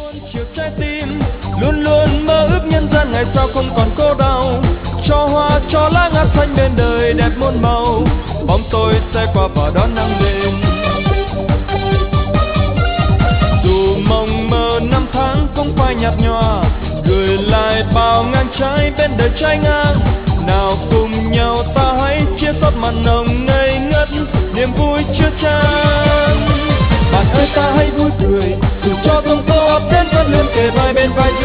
chiều trái tim luôn luôn mơ ước nhân gian ngày sau không còn cô đau, cho hoa cho lá ngát xanh bên đời đẹp muôn màu, bóng tôi sẽ qua và đón nắng lên. Dù mộng mơ năm tháng cũng phai nhạt nhòa, gửi lại bao ngang trái bên đời trái ngang, nào cùng nhau ta hãy chia sớt màn nồng ngây ngất niềm vui chưa chan. Bạn ơi ta hãy vui cười, dù cho không có ấp đến vẫn luôn kề vai bên vai